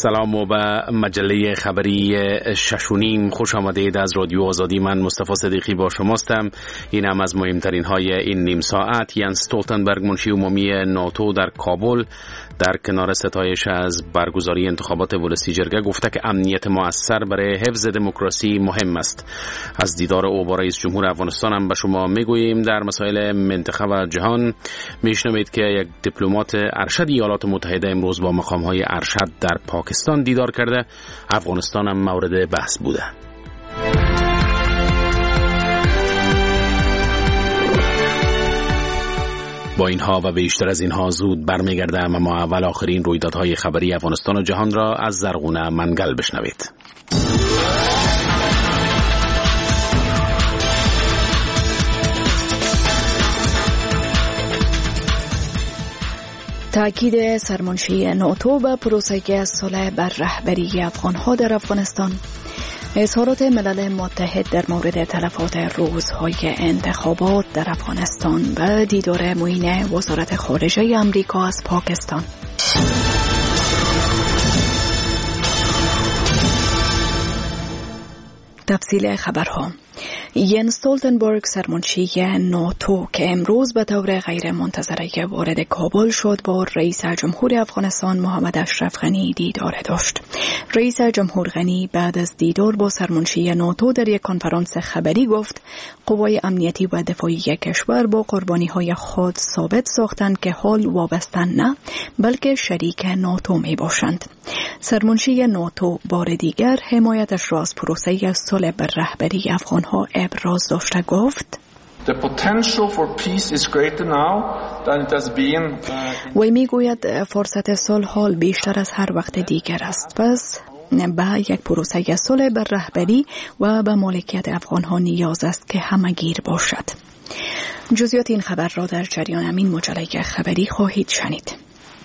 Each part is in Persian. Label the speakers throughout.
Speaker 1: سلام و به مجله خبری 6:30 خوش آمدید. از رادیو آزادی من مصطفی صدیقی با شماستم. این هم از مهمترین های این نیم ساعت. ینس استولتنبرگ منشی عمومی ناتو در کابل در کنار ستایش از برگزاری انتخابات ولسی جرگه گفته که امنیت مؤثر برای حفظ دموکراسی مهم است. از دیدار او با رئیس جمهور افغانستان هم به شما میگوییم. در مسائل منطقه و جهان میشنوید که یک دیپلمات ارشد ایالات متحده امروز با مقام‌های ارشد در پاکستان دیدار کرده. افغانستان هم مورد بحث بوده. با اینها و بیشتر از اینها زود برمیگردم، اما اول آخرین رویدادهای خبری افغانستان و جهان را از زرغونه منگل بشنوید.
Speaker 2: تأکید سرمنشی ناتو به پروسه صلح بر رهبری افغانها در افغانستان، اظهارات ملل متحد در مورد تلفات روزهای انتخابات در افغانستان و دیدار معین وزارت خارجه آمریکا از پاکستان. تفصیل خبرها. ینس استولتنبرگ سرمنشی ناتو که امروز به طور غیر منتظره وارد کابل شد با رئیس جمهور افغانستان محمد اشرف غنی دیدار داشت. رئیس جمهور غنی بعد از دیدار با سرمنشی ناتو در یک کنفرانس خبری گفت قوای امنیتی و دفاعی کشور با قربانی‌های خود ثابت ساختند که حال وابسته نه بلکه شریک ناتو می باشند. سرمنشی ناتو بار دیگر حمایتش را از پروسه صلح بر رهبری افغانها ابراز داشته گفت وی میگوید فرصت صلح حال بیشتر از هر وقت دیگر است، پس به یک پروسه صلح بر رهبری و به مالکیت افغانها نیاز است که همگیر باشد. جزئیات این خبر را در جریان همین مجله خبری خواهید شنید.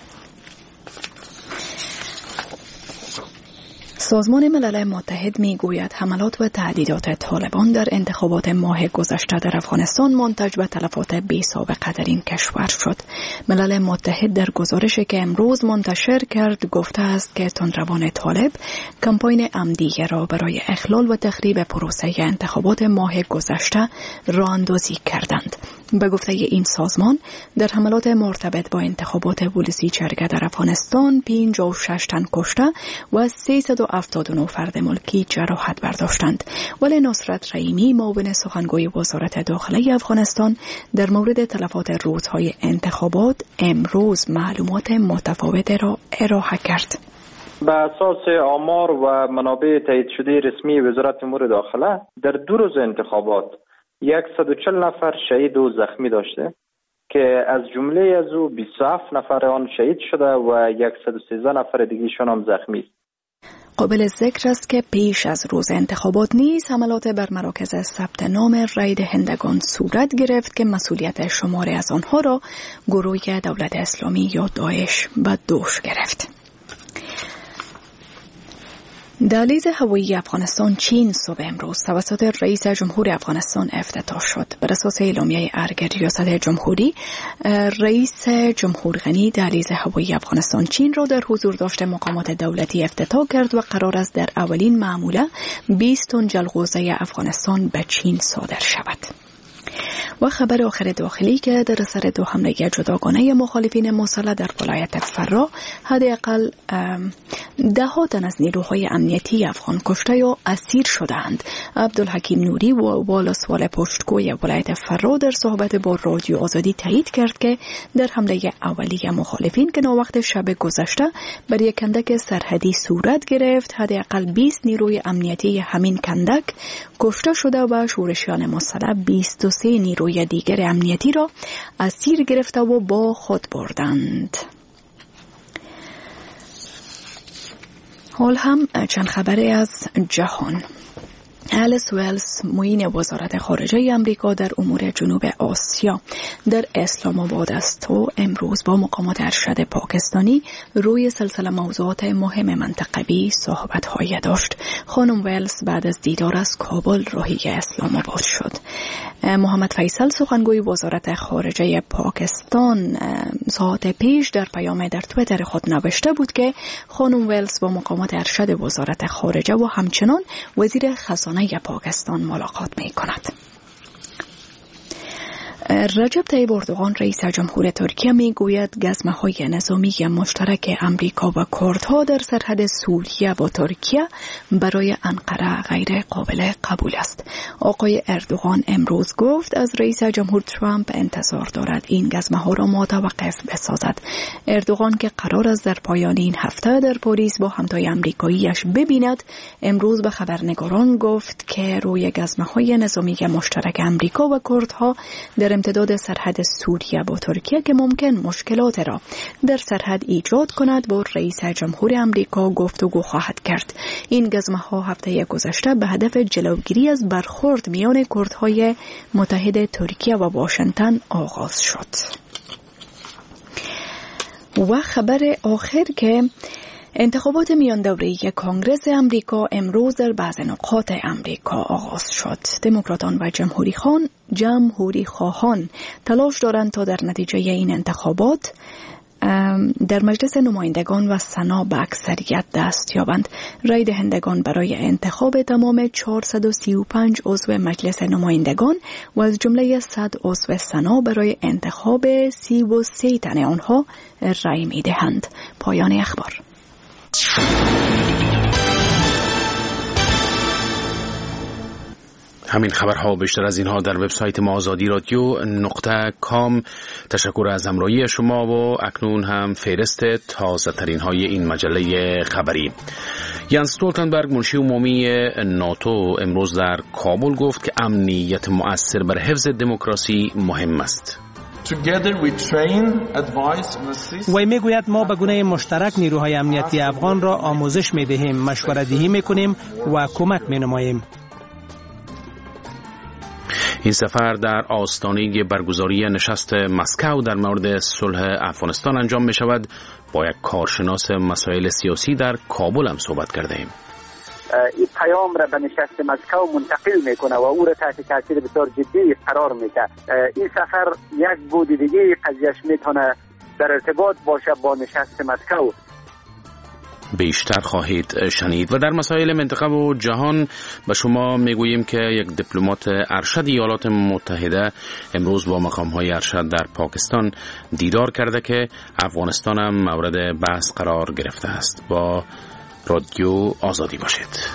Speaker 2: سازمان ملل متحد میگوید حملات و تهدیدات طالبان در انتخابات ماه گذشته در افغانستان منتج به تلفات بی سابقه در این کشور شد. ملل متحد در گزارشی که امروز منتشر کرد گفته است که تندروان طالب کمپاین عمدی را برای اخلال و تخریب پروسه انتخابات ماه گذشته راه اندازی کردند. به گفته این سازمان در حملات مرتبط با انتخابات ولسی جرگه در افغانستان 56 تن کشته و 379 فرد ملکی جراحت برداشتند. ولی نصرت رحیمی معاون سخنگوی وزارت داخله افغانستان در مورد تلفات روزهای انتخابات امروز معلومات متفاوت را ارائه کرد.
Speaker 3: به اساس آمار و منابع تایید شده رسمی وزارت امور داخله در 2 روز انتخابات 140 نفر شهید و زخمی داشته که از جمله از او 27 نفر آن شهید شده و 113 نفر دیگرشان هم زخمی است.
Speaker 2: قابل ذکر است که پیش از روز انتخابات نیز حملات بر مراکز ثبت نام رای دهندگان صورت گرفت که مسئولیت شماری از آنها را گروه دولت اسلامی یا داعش به دوش گرفت. دهلیز هوایی افغانستان چین صبح امروز توسط رئیس جمهور افغانستان افتتاح شد. بر اساس اعلامیه ارگ ریاست جمهوری، رئیس جمهور غنی دهلیز هوایی افغانستان چین را در حضور داشته مقامات دولتی افتتاح کرد و قرار است در اولین معموله 20 تن جلغوزه افغانستان به چین صادر شود. و خبر آخر داخلی که در اثر 2 حمله جداگانه مخالفین مسلح در ولایت فرا حداقل 10 تن از نیروهای امنیتی افغان کشته یا اسیر شدند. عبدالحکیم نوری و والاسوال پشتگوی ولایت فرا در صحبت با رادیو آزادی تایید کرد که در حمله اولیه مخالفین که ناوقت شب گذشته بر یک کندک سرحدی صورت گرفت حداقل 20 نیروی امنیتی همین کندک کشته شده و شورشیان مسلح 23 نیروی دیگر امنیتی را اسیر گرفته و با خود بردند. حال هم چند خبری از جهان. الیس ویلز معین وزارت خارجه آمریکا در امور جنوب آسیا در اسلام آباد است و امروز با مقامات ارشد پاکستانی روی سلسله موضوعات مهم منطقوی صحبت‌های داشت. خانم ویلز بعد از دیدار از کابل راهی اسلام آباد شد. محمد فیصل سخنگوی وزارت خارجه پاکستان ساعت پیش در پیام در توییتر خود نوشته بود که خانم ویلز با مقامات ارشد وزارت خارجه و همچنان وزیر خزانه پاکستان ملاقات می کند. رجب طیب اردوغان رئیس جمهور ترکیه می گوید گزمه‌های نظامی مشترک امریکا و کردها در سرحد سوریه با ترکیه برای انقره غیر قابل قبول است. آقای اردوغان امروز گفت از رئیس جمهور ترامپ انتظار دارد این گزمه‌ها را متوقف بسازد. اردوغان که قرار است در پایان این هفته در پاریس با همتای آمریکایی‌اش ببیند، امروز به خبرنگاران گفت که روی گزمه‌های نظامی مشترک امریکا و کردها در امتداد سرحد سوریه با ترکیه که ممکن مشکلات را در سرحد ایجاد کند با رئیس جمهور آمریکا گفتگو خواهد کرد. این گزمه‌ها هفته گذشته به هدف جلوگیری از برخورد میان کردهای متحد ترکیه و واشنگتن آغاز شد. و خبر آخر که انتخابات میان دوره‌ای کنگره آمریکا امروز در بعض نقاط آمریکا آغاز شد. دموکراتان و جمهوری خواهان تلاش دارند تا در نتیجه این انتخابات در مجلس نمایندگان و سنا به اکثریت دست یابند. رای دهندگان برای انتخاب تمام 435 عضو مجلس نمایندگان و از جمله 100 عضو سنا برای انتخاب 33 تن آنها رای می دهند. پایان اخبار.
Speaker 1: همین خبرها و بیشتر از اینها در وبسایت ما azadi.radio.com. تشکر از همراهی شما و اکنون هم فهرست تازه ترین های این مجله خبری. یانس استولتنبرگ منشی عمومی ناتو امروز در کابل گفت که امنیت مؤثر بر حفظ دموکراسی مهم است.
Speaker 4: وی میگوید ما به گونه مشترک نیروهای امنیتی افغان را آموزش میدهیم، مشوره‌دهی میکنیم و کمک مینماییم.
Speaker 1: این سفر در آستانه برگزاری نشست مسکو در مورد صلح افغانستان انجام می شود. با یک کارشناس مسائل سیاسی در کابل هم صحبت کرده ایم.
Speaker 5: این پیام را به نشست مسکو منتقل میکنه و او را تحت تاثیر بسیار جدی قرار میده. این سفر یک بود دیگه قضیهش میتونه در ارتباط باشه با نشست مسکو.
Speaker 1: بیشتر خواهید شنید. و در مسائل منطقه و جهان به شما میگوییم که یک دیپلمات ارشد ایالات متحده امروز با مقام‌های ارشد در پاکستان دیدار کرده که افغانستان هم مورد بحث قرار گرفته است. با رادیو آزادی باشید.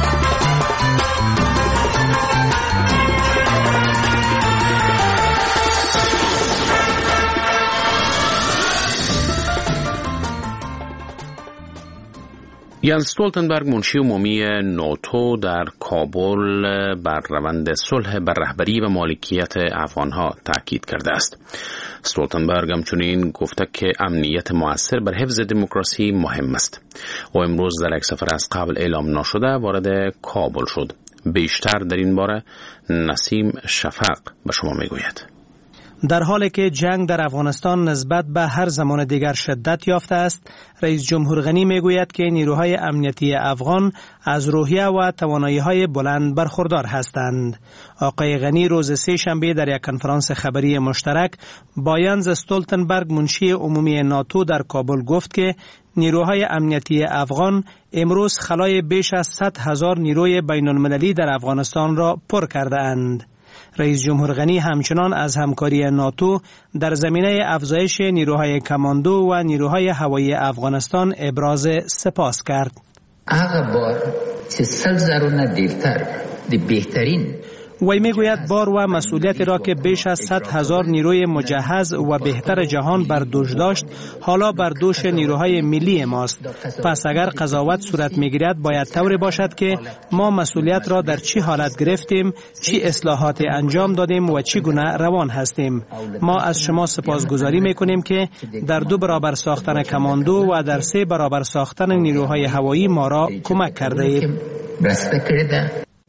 Speaker 1: یانس استولتنبرگ منشی عمومی ناتو در کابل بر روند صلح بر رهبری و مالکیت افغانها تاکید کرده است. استولتنبرگ همچنین گفته که امنیت مؤثر بر حفظ دموکراسی مهم است. او امروز در یک سفر از قبل اعلام نشده وارد کابل شد. بیشتر در این باره نسیم شفق به شما میگوید.
Speaker 4: در حالی که جنگ در افغانستان نسبت به هر زمان دیگر شدت یافته است، رئیس جمهور غنی میگوید که نیروهای امنیتی افغان از روحیه و توانایی‌های بلند برخوردار هستند. آقای غنی روز سه شنبه در یک کنفرانس خبری مشترک با یانس استولتنبرگ منشی عمومی ناتو در کابل گفت که نیروهای امنیتی افغان امروز خلای بیش از 100,000 نیروی بین‌المللی در افغانستان را پر کرده اند. رئیس جمهور غنی همچنان از همکاری ناتو در زمینه افزایش نیروهای کماندو و نیروهای هوایی افغانستان ابراز سپاس کرد.
Speaker 6: هغه بار چې 100 زرونه دیرتر د بهترین
Speaker 4: وی میگوید بار و مسئولیتی را که بیش از 100,000 نیروی مجهز و بهتر جهان بر دوش داشت حالا بر دوش نیروهای ملی ماست. پس اگر قضاوت صورت میگیرد باید طوری باشد که ما مسئولیت را در چی حالت گرفتیم، چی اصلاحات انجام دادیم و چی گونه روان هستیم. ما از شما سپاسگزاری میکنیم که در 2 برابر ساختن کماندو و در 3 برابر ساختن نیروهای هوایی ما را کمک کرده اید.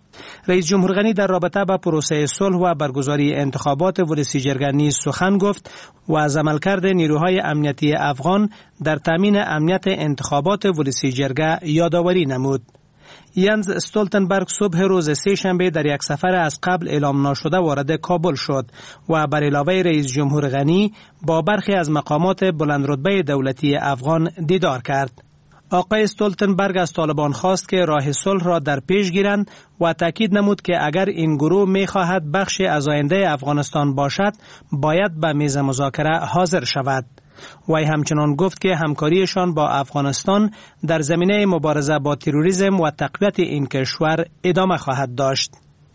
Speaker 4: رئیس جمهور غنی در رابطه با پروسه صلح و برگزاری انتخابات ولسیجرگه نیز سخن گفت و از عملکرد نیروهای امنیتی افغان در تامین امنیت انتخابات ولسیجرگه یادآوری نمود. ینز استولتنبرگ صبح روز سه شنبه در یک سفر از قبل اعلام نشده وارد کابل شد و بر علاوه رئیس جمهور غنی با برخی از مقامات بلندرتبه دولتی افغان دیدار کرد. آقای استولتنبرگ از طالبان خواست که راه صلح را در پیش گیرند و تاکید نمود که اگر این گروه می‌خواهد بخشی از آینده افغانستان باشد، باید به میز مذاکره حاضر شود. وی همچنان گفت که همکاریشان با افغانستان در زمینه مبارزه با تروریسم و تقویت این کشور ادامه خواهد داشت.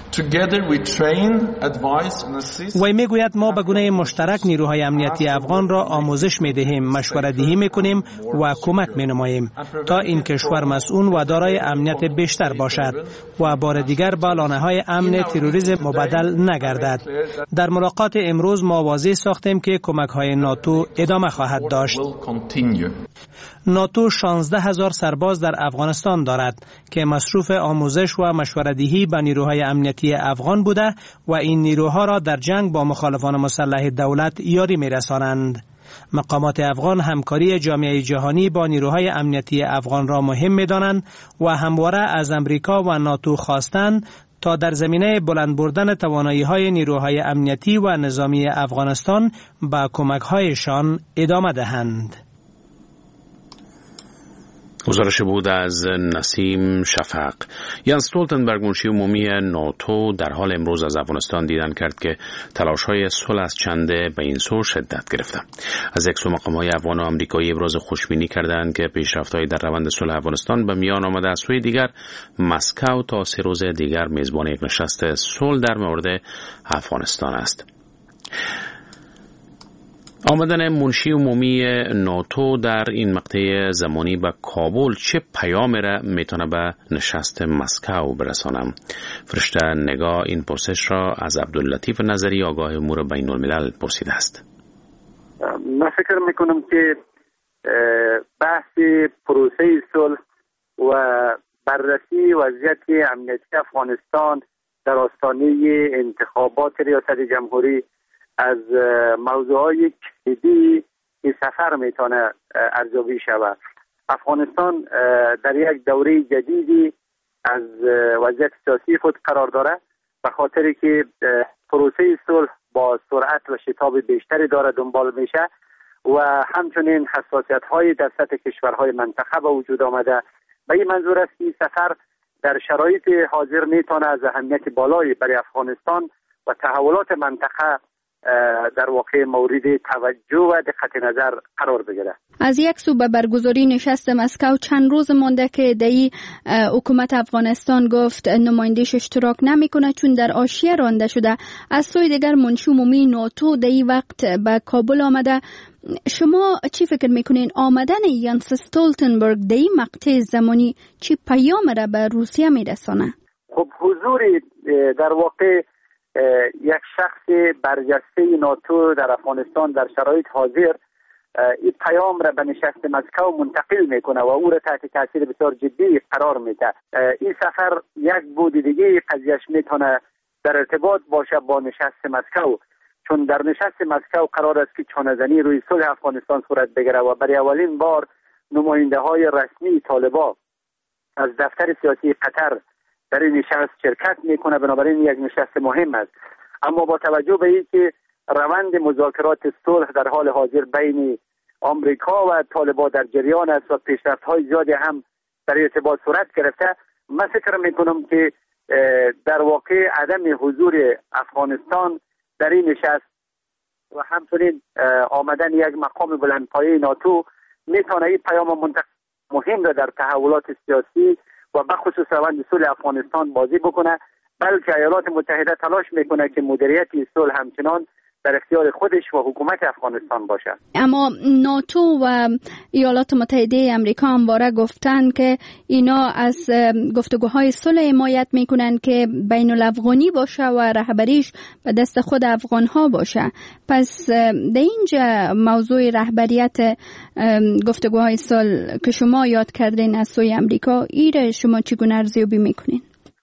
Speaker 4: وی میگوید ما به گونه مشترک نیروهای امنیتی افغان را آموزش میدهیم، مشورت دهی میکنیم و کمک مینماییم تا این کشور مسئول و دارای امنیت بیشتر باشد و بار دیگر به لانه‌های امن تروریسم مبدل نگردد. در ملاقات امروز ما واضح ساختیم که کمک‌های ناتو ادامه خواهد داشت. ناتو 16,000 سرباز در افغانستان دارد که مصروف آموزش و مشورت دهی به نیروهای امنیتی افغان بوده و این نیروها را در جنگ با مخالفان مسلح دولت یاری می‌رسانند. مقامات افغان همکاری جامعه جهانی با نیروهای امنیتی افغان را مهم می‌دانند و همواره از امریکا و ناتو خواستند تا در زمینه بلند بردن توانایی‌های نیروهای امنیتی و نظامی افغانستان به کمک‌هایشان ادامه دهند.
Speaker 1: گزارش بود از نسیم شفق. ینز استولتنبرگ منشی عمومی ناتو در حال امروز از افغانستان دیدن کرد که تلاش‌های صلح از چنده به این سو شدت گرفته. از یک سو مقام‌های افغان و آمریکایی ابراز خوشبینی کردند که پیشرفت‌های در روند صلح افغانستان به میان آمده. از سوی دیگر مسکو تا 3 روز دیگر میزبان یک نشست صلح در مورد افغانستان است. آمدن منشی عمومی ناتو در این مقطع زمانی به کابل چه پیامی را میتونه به نشست مسکو برسانم؟ فرشته نگاه این پرسش را از عبداللطیف نظری آگاه امور بین الملل پرسیده است.
Speaker 5: من فکر میکنم که بحث پروسه صلح و بررسی وضعیت امنیتی افغانستان در آستانه انتخابات ریاست جمهوری از موضوعهای کلیدی این سفر میتونه ارزیابی شود. افغانستان در یک دوره جدیدی از وضعیت سیاسی خود قرار داره، به خاطری که پروسه صلح با سرعت و شتاب بیشتری داره دنبال میشه و همچنین حساسیت‌های در سطح کشورهای منطقه به وجود آمده. به این منظور است که این سفر در شرایط حاضر میتونه از اهمیت بالایی برای افغانستان و تحولات منطقه در واقع مورد توجه و دقت نظر قرار بگیره.
Speaker 7: از یک سو به برگزاری نشست مسکو چند روز مانده که دی حکومت افغانستان گفت نمایندش اشتراک نمیکنه چون در حاشیه رانده شده. از سوی دیگر منشی عمومی ناتو دی وقت به کابل آمده. شما چی فکر میکنین آمدن ینز استولتنبرگ دی مقطع زمانی چی پیام را به روسیه میرسانه؟
Speaker 5: خب حضور در واقع یک شخص برجسته ناتو در افغانستان در شرایط حاضر این پیام را به نشست مسکو منتقل میکنه و او را تحت تاثیر بسیار جدی قرار میده. این سفر یک بود دیگه قضیهش میتونه در ارتباط باشه با نشست مسکو، چون در نشست مسکو قرار است که چانه‌زنی روی صلح افغانستان صورت بگیره و برای اولین بار نماینده های رسمی طالبان از دفتر سیاسی قطر در این نشست شرکت میکنه. بنابراین یک نشست مهم است. اما با توجه به اینکه روند مذاکرات صلح در حال حاضر بین آمریکا و طالبان در جریان است و پیشرفت‌های زیادی هم در ارتباط صورت گرفته، من فکر میکنم که در واقع عدم حضور افغانستان در این نشست و همچنین آمدن یک مقام بلندپایه ناتو میتونه این پیام مهم را در تحولات سیاسی و بخصوص روند صلح افغانستان بازی بکنه، بلکه ایالات متحده تلاش میکنه که مدیریت صلح همچنان در اختیار خودش و حکومت افغانستان باشه.
Speaker 7: اما ناتو و ایالات متحده امریکا همواره گفتن که اینا از گفتگوهای صلح حمایت میکنن که بین الافغانی باشه و رهبریش به دست خود افغانها باشه. پس در اینجا موضوع رهبریت گفتگوهای صلح که شما یاد کردین از سوی امریکا، ایره شما چگونه ارزیابی میکنین؟
Speaker 5: خب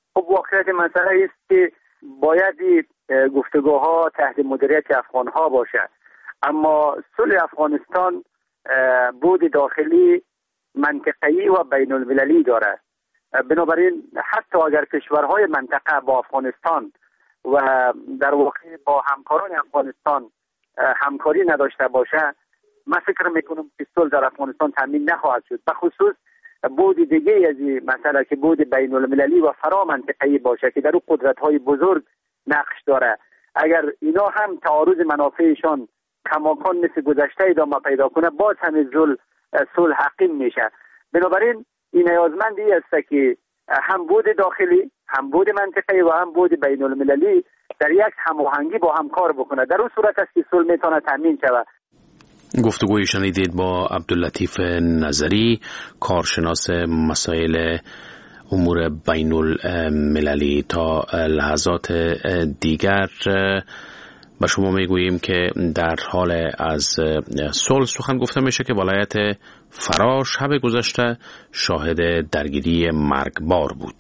Speaker 5: واقعیت مسئله است که باید گفتگوها تحت مدیریت افغانها باشه، اما صلح افغانستان بود داخلی، منطقه‌ای و بین المللی داره. بنابراین حتی اگر کشورهای منطقه با افغانستان و در واقع با همکاران افغانستان همکاری نداشته باشه، من فکر میکنم که صلح در افغانستان تامین نخواهد شد. به خصوص بود دیگه از این مسئله که بود بین المللی و فرا منطقه‌ای باشه که در اون قدرت‌های بزرگ نقش داره. اگر اینا هم تعارض منافعشان کماکان مثل گذشته ادامه پیدا کنه، باز هم صلح حقیم میشه. بنابراین این نیازمندی است که هم بود داخلی، هم بود منطقه‌ای و هم بود بین المللی در یک هماهنگی با هم کار بکنه. در اون صورت است که صلح میتونه تامین شود.
Speaker 1: گفتگوی شنیدید با عبداللطیف نظری، کارشناس مسائل امور بین المللی. تا لحظات دیگر به شما میگوییم که در حال از صلح سخن گفته میشه که ولایت فرا شب گذشته شاهد درگیری مرگبار بود.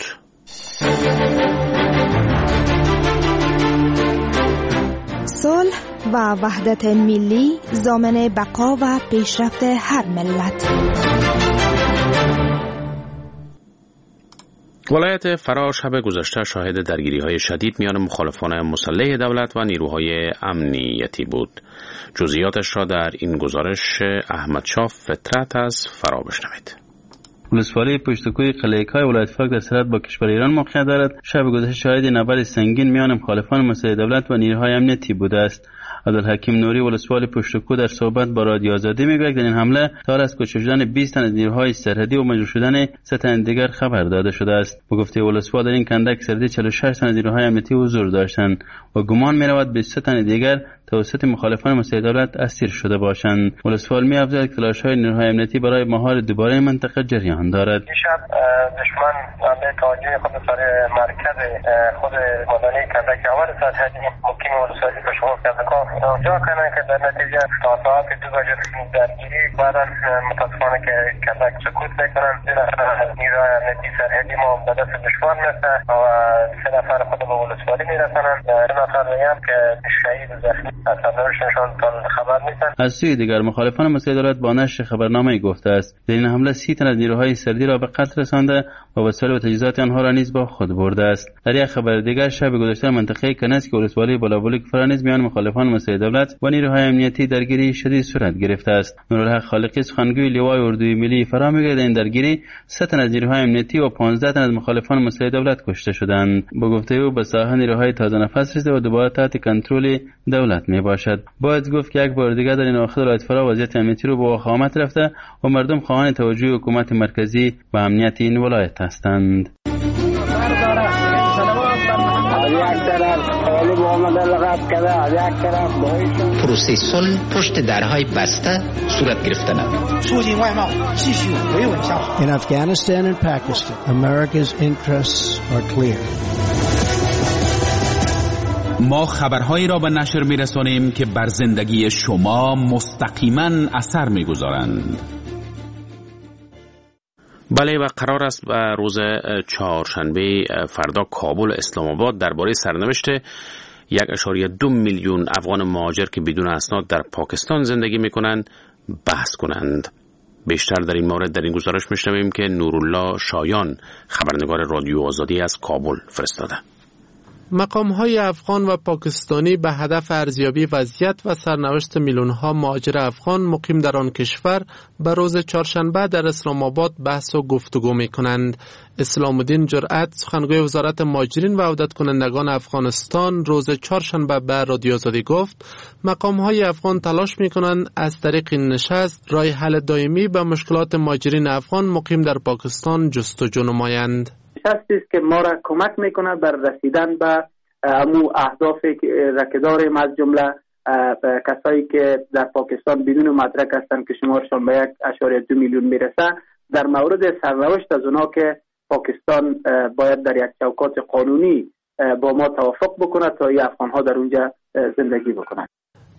Speaker 8: صلح و وحدت ملی ضامن بقا و پیشرفت هر ملت.
Speaker 1: ولایت فرا شب گذشته شاهد درگیری‌های شدید میان مخالفان مسلح دولت و نیروهای امنیتی بود. جزئیاتش را در این گزارش احمدشاه فطرت از فرا بشنوید.
Speaker 9: ولسوالی پشتکوی قلعه‌کای ولایت فاک در سرحد با کشور ایران موقعیت دارد. شب گذشته شاهد نبرد سنگین میان مخالفان مسلح دولت و نیروهای امنیتی بوده است. عبدالحکیم نوری ولسوالی پشتکو در صحبت با رادیو آزادی میگوید در این حمله تا از کشته شدن 20 تن از نیروهای سرحدی و مجروح شدن 3 تن دیگر خبر داده شده است. به گفته ولسوال در این کندک سرحدی 46 تن از نیروهای امنیتی حضور داشتند و گمان می‌رود 23 تن دیگر توسط مخالفان مسلح دولت اسیر شده باشند. ولسوال می‌افزاید که تلاش‌های نیروهای امنیتی برای مهار دوباره منطقه جریان دارد.
Speaker 10: دیشب دشمن حمله توجه خود سر مرکز خود مدنی کندک اول سرحدی مقیم ولسوالی پشتکو کندک اونجا کنن که در نتیجه تا ساعت 2 بجه درگیری بعد از متاسفانه که کندک سکوت میکنن. 2 نفر نیروهای امنیتی سرحدی ما به دست دشمن میرسه و 3 نفر خود به ولسوالی میرسنن. 2 نفر دیگه هم که شهید و زخمی از سرنوشتشان خبر نیستن.
Speaker 9: از سوی دیگر مخالفان مسلح دولت با نشر خبرنامه گفته است در این حمله 30 تن از نیروهای سرحدی را به قتل رسانده و وسایل و تجهیزات آنها را نیز با خود برده است. در یک خبر دیگر شب گذشته منطقه کنسک ولسوالی بلابلک فرانیز میان مخالفان مسلح دولت و نیروهای امنیتی درگیری شدید صورت گرفته است. نورالحق خالقی سخنگوی لوای اردوی ملی فرا میگوید این درگیری 3 تن از نیروهای امنیتی و 15 تن از مخالفان مسلح دولت کشته شدند. با گفته او به ساحه نیروهای تازه نفس رسیده و دوباره تحت کنترل دولت می باشد. باید گفت که یک بار دیگر در این اواخر ولایت فرا وضعیت امنیتی رو به وخامت رفته و مردم خواهان توجه حکومت مرکزی و امنیت این ولایت هستند.
Speaker 6: پروسه صلح پشت درهای بسته صورت گرفتن.
Speaker 11: In Afghanistan and Pakistan, America's interests are clear.
Speaker 12: ما خبرهایی را به نشر می‌رسانیم که بر زندگی شما مستقیما اثر می‌گذارند.
Speaker 1: بله و قرار است روز چهارشنبه فردا کابل اسلام آباد درباره سرنوشت 1.2 میلیون افغان مهاجر که بدون اسناد در پاکستان زندگی می‌کنند بحث کنند. بیشتر در این مورد در این گزارش می‌شنویم که نورالله شایان خبرنگار رادیو آزادی از کابل فرستاده.
Speaker 13: مقام‌های افغان و پاکستانی به هدف ارزیابی وضعیت و سرنوشت میلیون‌ها مهاجر افغان مقیم در آن کشور به روز چهارشنبه در اسلام آباد بحث و گفتگو می‌کنند. اسلام الدین جرأت سخنگوی وزارت مهاجرین و عودت کنندگان افغانستان روز چهارشنبه به رادیو آزادی گفت مقام‌های افغان تلاش می‌کنند از طریق این نشست راه حل دائمی به مشکلات مهاجرین افغان مقیم در پاکستان جستجو نمایند.
Speaker 5: نشستی است که ما را کمک میکنه بر رسیدن به امو اهدافی که داریم، از جمله کسایی که در پاکستان بدون مدرک هستند که شمارشان به 1.2 میلیون میرسه. در مورد سرنوشت از اونا که پاکستان باید در یک چوکات قانونی با ما توافق بکنه تا این افغان‌ها در اونجا زندگی بکنند.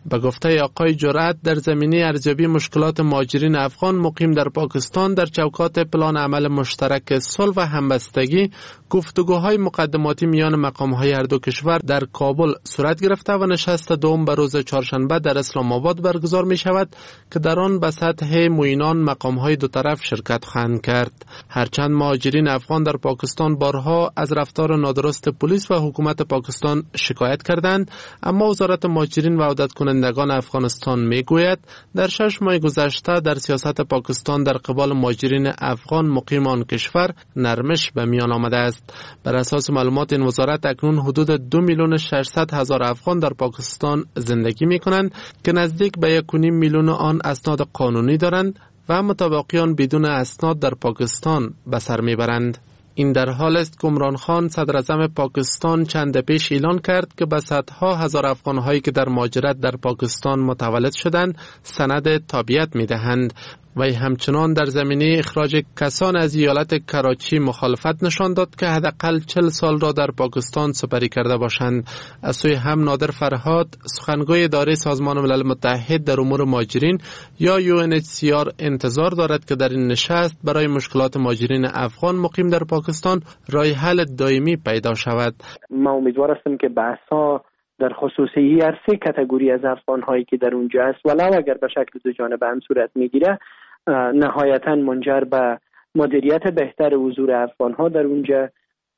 Speaker 13: به گفته آقای جرأت، در زمینه ارزیابی مشکلات مهاجرین افغان مقیم در پاکستان در چوکات پلان عمل مشترک صلح و همبستگی گفتگوهای مقدماتی میان مقام‌های هر دو کشور در کابل صورت گرفته و نشست دوم به روز چهارشنبه در اسلام آباد برگزار می شود که در آن به سطح معینان مقام‌های دو طرف شرکت خواهند کرد. هرچند مهاجرین افغان در پاکستان بارها از رفتار نادرست پلیس و حکومت پاکستان شکایت کردند، اما وزارت مهاجرین و عودت کنندگان افغانستان میگوید در 6 ماه گذشته در سیاست پاکستان در قبال مهاجرین افغان مقیم آن کشور نرمش به میان آمده است. بر اساس معلومات این وزارت اکنون حدود 2,600,000 افغان در پاکستان زندگی می کنند که نزدیک به 1.5 میلیون آن اسناد قانونی دارند و متبقیان بدون اسناد در پاکستان به سر می برند. این در حال است که عمران خان صدر اعظم پاکستان چند پیش اعلان کرد که به صدها هزار افغان‌هایی که در مهاجرت در پاکستان متولد شدند سند تابعیت می‌دهند و همچنان در زمینه اخراج کسان از ایالت کراچی مخالفت نشان داد که حداقل 40 سال را در پاکستان سپری کرده باشند. از سوی هم نادر فرهاد، سخنگوی اداره سازمان ملل متحد در امور مهاجرین یا UNHCR انتظار دارد که در این نشست برای مشکلات مهاجرین افغان مقیم در پاکستان راه حل دائمی پیدا شود.
Speaker 14: ما امیدوار هستیم که بحث‌ها در خصوص هر 3 کاتگوری از افغان‌هایی که در اونجا است ولو اگر به شکل دو جانبه هم صورت میگیره نهایتاً منجر به مدیریت بهتر حضور افغان‌ها در اونجا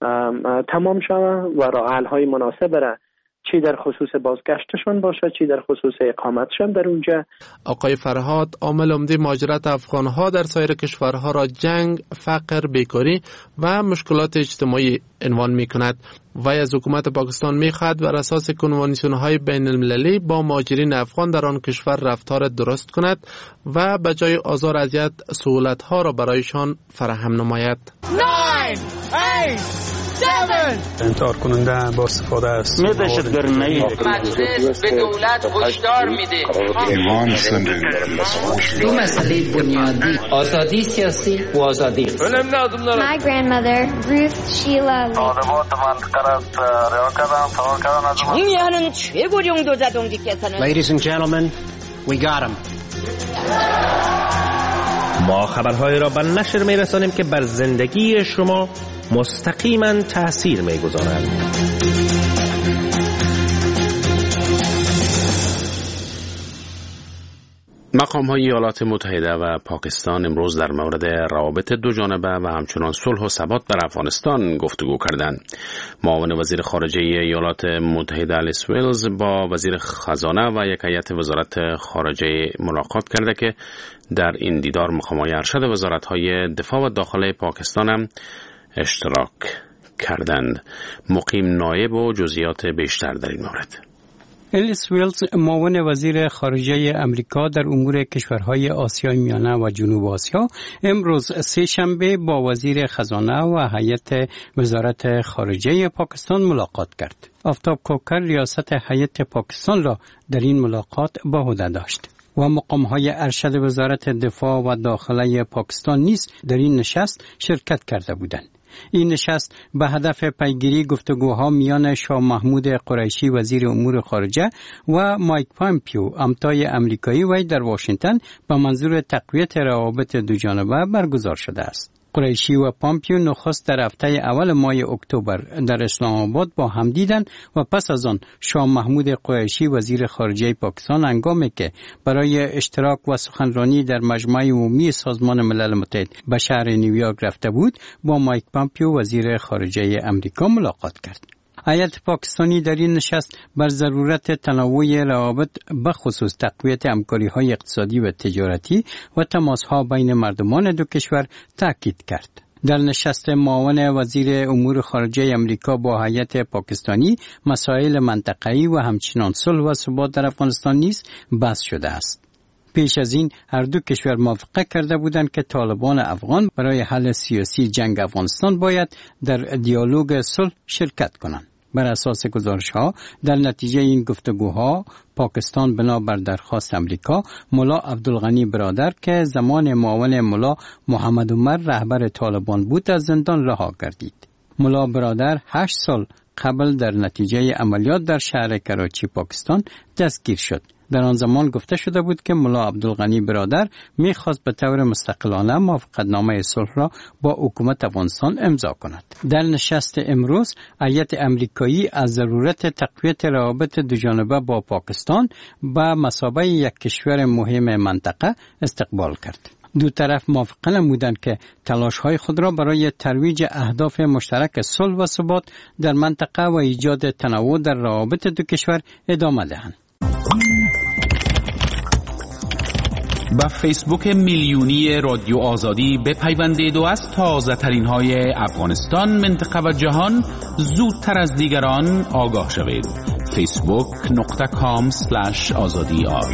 Speaker 14: تمام شود و راه حل‌های مناسب را چی در خصوص بازگشتشان باشه چی در خصوص اقامتشان در اونجا.
Speaker 13: آقای فرهاد عامل عمده مهاجرت افغان‌ها در سایر کشورها را جنگ، فقر، بیکاری و مشکلات اجتماعی عنوان می‌کند. وی از حکومت پاکستان می‌خواهد بر اساس کنوانسیون‌های بین‌المللی با مهاجرین افغان در آن کشور رفتار درست کند و به جای آزار اذیت سهولت‌ها را برایشان فراهم نماید.
Speaker 15: 9 8 7
Speaker 16: انتحار کننده با استفاده است.
Speaker 15: مجلس به دولت هشدار میده.
Speaker 6: دو مسئله بنیادی، آزادی سیاسی و آزادی.
Speaker 17: My grandmother, Ruth Sheila
Speaker 18: 정의하는 최고령 도자동지께서는
Speaker 11: Ladies and gentlemen, we got him.
Speaker 19: ما خبرهای را به نشر می‌رسانیم که بر زندگی شما مستقیما تأثیر می‌گذارند.
Speaker 1: مقام‌های ایالات متحده و پاکستان امروز در مورد روابط دو جانبه و همچنان صلح و ثبات در افغانستان گفتگو کردند. معاون وزیر خارجه ایالات متحده الیس ویلز با وزیر خزانه و یک هیئت وزارت خارجه ملاقات کرده که در این دیدار مقام‌های ارشد وزارت‌های دفاع و داخله پاکستان هم اشتراک کردند. مقیم نایب و جزئیات بیشتر در این مورد.
Speaker 20: الیس ویلز معاون وزیر خارجه امریکا در امور کشورهای آسیای میانه و جنوب آسیا امروز سه شنبه با وزیر خزانه و هیئت وزارت خارجه پاکستان ملاقات کرد. آفتاب کوکر ریاست هیئت پاکستان را در این ملاقات به عهده داشت و مقام‌های ارشد وزارت دفاع و داخله پاکستان نیز در این نشست شرکت کرده بودند. این نشست به هدف پیگیری گفتگوها میان شاه محمود قریشی وزیر امور خارجه و مایک پامپیو امتای امریکایی وی در واشنگتن به منظور تقویت روابط دو جانبه برگزار شده است. قریشی و پامپیو نخست در هفته اول ماه اکتبر در اسلام آباد با هم دیدند و پس از آن شاه محمود قریشی وزیر خارجه پاکستان هنگامی که برای اشتراک و سخنرانی در مجمع عمومی سازمان ملل متحد به شهر نیویورک رفته بود با مایک پامپیو وزیر خارجه امریکا ملاقات کرد. هیئت پاکستانی در این نشست بر ضرورت تنوع روابط به خصوص تقویت همکاری‌های اقتصادی و تجارتی و تماس‌ها بین مردمان دو کشور تاکید کرد. در نشست معاون وزیر امور خارجه امریکا با هیئت پاکستانی مسائل منطقه‌ای و همچنین صلح و ثبات در افغانستان نیز بحث شده است. پیش از این هر دو کشور موافقت کرده بودند که طالبان افغان برای حل سیاسی جنگ افغانستان باید در دیالوگ صلح شرکت کنند. بر اساس گزارش‌ها در نتیجه این گفتگوها پاکستان بنابر درخواست امریکا ملا عبدالغنی برادر که زمان معاون ملا محمد عمر رهبر طالبان بود از زندان رها گردید. ملا برادر 8 سال قبل در نتیجه عملیات در شهر کراچی پاکستان دستگیر شد در آن زمان گفته شده بود که ملا عبدالغنی برادر می‌خواست به طور مستقلانه موافقتنامه صلح را با حکومت افغانستان امضا کند. در نشست امروز هیئت امریکایی از ضرورت تقویت روابط دوجانبه با پاکستان به مثابه یک کشور مهم منطقه استقبال کرد. دو طرف موافقه نمودند که تلاش‌های خود را برای ترویج اهداف مشترک صلح و ثبات در منطقه و ایجاد تنوع در روابط دو کشور ادامه دهند.
Speaker 12: با فیسبوک میلیونی رادیو آزادی بپیوندید و از تازه ترین های افغانستان، منطقه و جهان زودتر از دیگران آگاه شوید. facebook.com/azadi.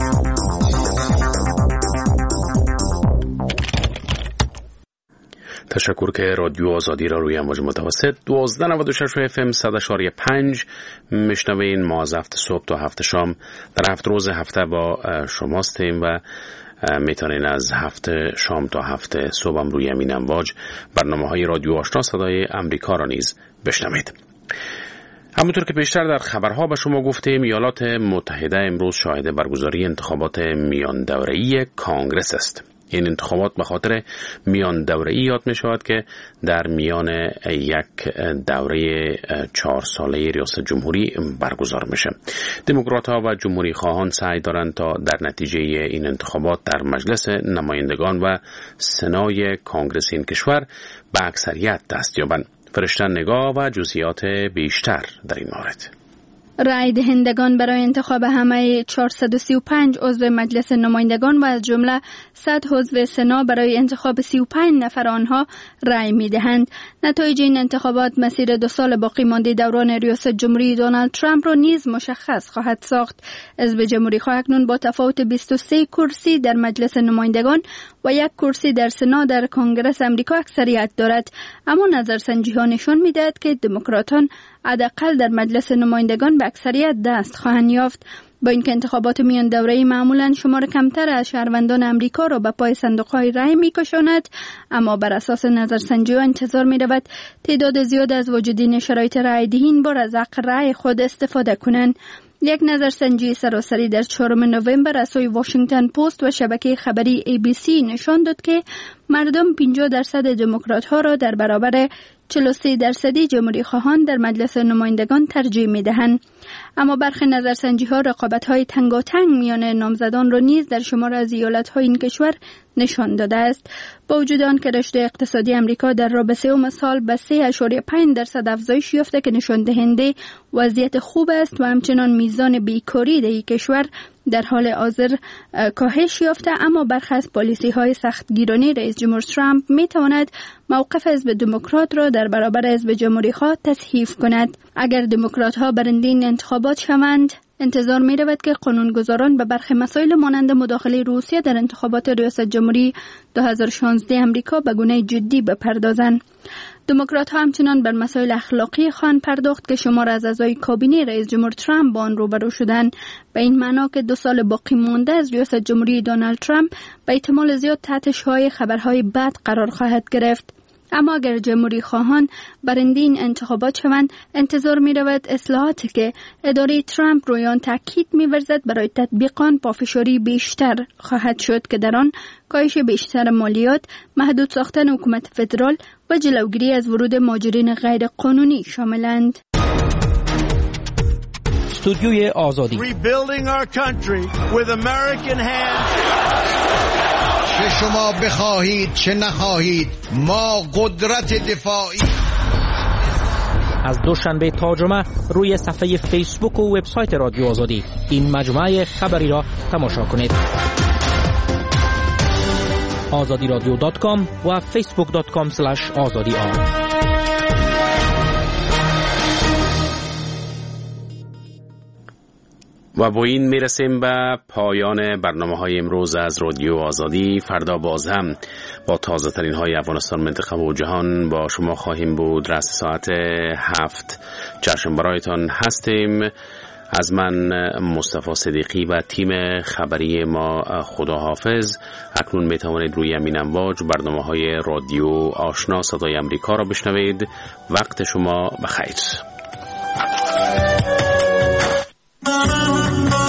Speaker 1: تشکر که رادیو آزادی را روی امواج متوسط 1296 FM 100.5 میشنوین. ما از هفت صبح تا هفت شام در 7 روز هفته با شماستیم و میتونین از 7 شام تا 7 صبح هم روی همین امواج برنامه‌های رادیو آشنا صدای امریکا را نیز بشنوید. همونطور که پیشتر در خبرها به شما گفتیم، ایالات متحده امروز شاهد برگزاری انتخابات میان دوره‌ای کانگرس است. این انتخابات به خاطر میان دوره‌ای یاد می شود که در میان یک دوره 4 ساله ریاست جمهوری برگزار میشه. دموکرات‌ها و جمهوری خواهان سعی دارند تا در نتیجه این انتخابات در مجلس نمایندگان و سنای کانگرس این کشور به اکثریت دست یابند. فرشته نگاه و جزئیات بیشتر در این مورد.
Speaker 7: رای دهندگان برای انتخاب همه 435 عضو مجلس نمایندگان و از جمله 100 عضو سنا برای انتخاب 35 نفر آنها رای می دهند. نتایج این انتخابات مسیر 2 سال باقی مانده دوران ریاست جمهوری دونالد ترامپ را نیز مشخص خواهد ساخت. حزب جمهوری خواه اکنون با تفاوت 23 کرسی در مجلس نمایندگان و 1 کرسی در سنا در کنگره امریکا اکثریت دارد، اما نظرسنجی ها نشان می دهد که دموکراتان حداقل در مجلس نمایندگان به اکثریت دست خواهند یافت. با اینکه انتخابات میان دوره‌ای معمولاً شمار کمتر از شهروندان امریکا را به پای صندوق‌های رای می‌کشاند، اما بر اساس نظرسنجی‌ها انتظار می‌رود تعداد زیاد از واجدین شرایط رای‌دهی این بار از حق رای خود استفاده کنند. یک نظرسنجی سراسری در 4 نوامبر از سوی واشنگتن پست و شبکه خبری ABC نشان داد که مردم 50% دموکرات‌ها را در برابر 43% جمهوری خواهان در مجلس نمایندگان ترجیح می‌دهند. اما برخی نظرسنجی‌ها رقابت‌های تنگاتنگ میان نامزدان را نیز در شمار از ایالت‌های این کشور نشان داده است. با وجود آنکه رشد اقتصادی امریکا در رابع سال به 3.5% افزایش یافته که نشان دهنده وضعیت خوب است و همچنان میزان بیکاری در این کشور در حال حاضر کاهش یافته، اما برخی از پالیسی‌های سختگیرانه رئیس جمهور ترامپ می‌تواند موقف حزب دموکرات را در برابر حزب جمهوری خواه تضعیف کند. اگر دموکرات‌ها برنده این انتخابات شوند، انتظار می رود که قانونگذاران به برخی مسائل مانند مداخله روسیه در انتخابات ریاست جمهوری 2016 امریکا به گونه جدی بپردازند. دموکرات ها همچنان بر مسائل اخلاقی خواهند پرداخت که شمار از اعضای کابینه رئیس جمهور ترامپ با آن روبرو شدند، به این معنا که 2 سال باقی مانده از ریاست جمهوری دونالد ترامپ به احتمال زیاد تحت شعاع خبرهای بد قرار خواهد گرفت. اما اگر جمهوری خواهان برنده این انتخابات شوند، انتظار می رود اصلاحاتی که اداره ترامپ روی آن تاکید می ورزد برای تطبیق آن پافشاری بیشتر خواهد شد که در آن کاهش بیشتر مالیات، محدود ساختن حکومت فدرال و جلوگیری از ورود مهاجرین غیر قانونی شاملند.
Speaker 19: استودیوی آزادی.
Speaker 21: چه شما بخواهید چه نخواهید، ما قدرت دفاعی.
Speaker 19: از دوشنبه تا جمعه روی صفحه فیسبوک و وبسایت رادیو آزادی این مجموعه خبری را تماشا کنید. azadiradio.com و facebook.com/azadi.
Speaker 1: و با این میرسیم به پایان برنامه‌های امروز از رادیو آزادی. فردا باز هم با تازه ترین های افغانستان، منطقه و جهان با شما خواهیم بود. رس ساعت 7 چشم برایتان هستیم. از من مصطفی صدیقی و تیم خبری ما خداحافظ. اکنون میتوانید روی همین امواج برنامه‌های رادیو آشنا صدای امریکا را بشنوید. وقت شما بخیر.